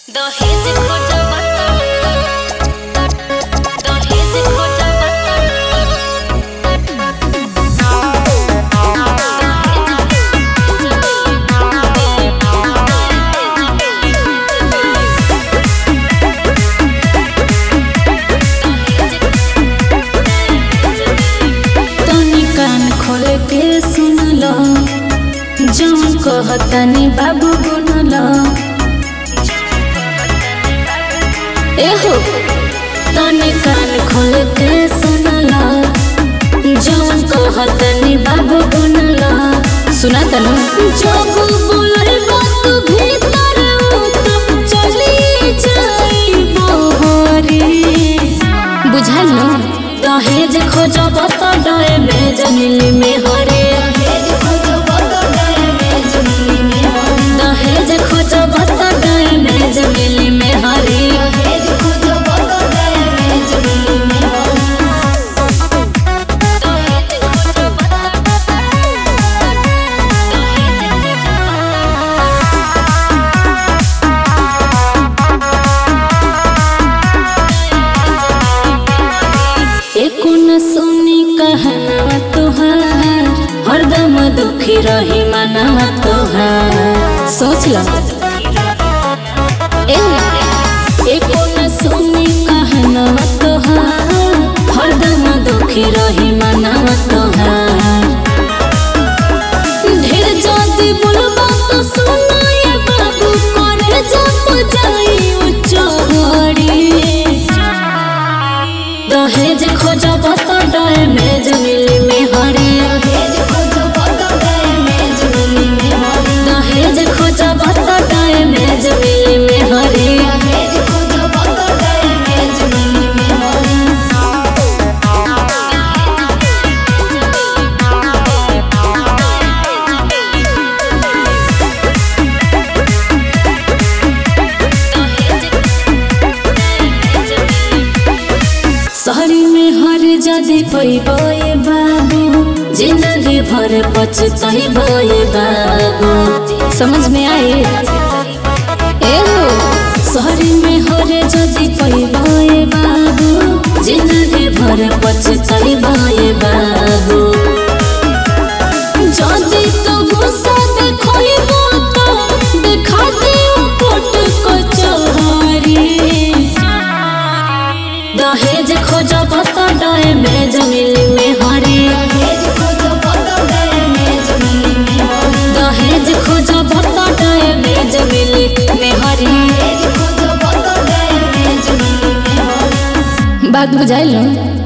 दहेज खोजा दहेज खोजा तनी कान खोल के सुन लो, जौन कहतानी बाबू गुन लो। एहो तनी कान खोल के सुन लो, जौन कहतानी बाबू गुन लो। सुना तनु जब बोले बात भीतर उतम चली जाई बहरी। बुझल लो दहेज खोजब त डरे में जमिली में हरे। दहेज खोजब त डरे में जमिली में हरे। एको न सुनी कहना तोहार, हरदम दुखी रही मनवा तोहार। सोच लो एको न सुनी कहना तोहार, हरदम दुखी रही मनवा तोहार। ढेर जाति बोलबा तो सुनाए बाबू, करे जप जाई उचहरी। दहेज खोजब त डरे में जमिली में हरे। दहेज खोजब त डरे में जमिली में हरे। शहरी में हर जदी पैबे बाबू, जिंदगी भर पछताइबे बाबू। समझ में आए एहो शहरी में हर जदी पैबे बाबू, जिंदगी भर पछताइबे बाबू। जदी तो गुस्सा देखइबो तो देखा दियो कोर्ट कचहरी। दहेज खोजब त डरे में जमिली में हरे। दहेज खोजब त डरे में जमिली में हरे। बात बुझाइल।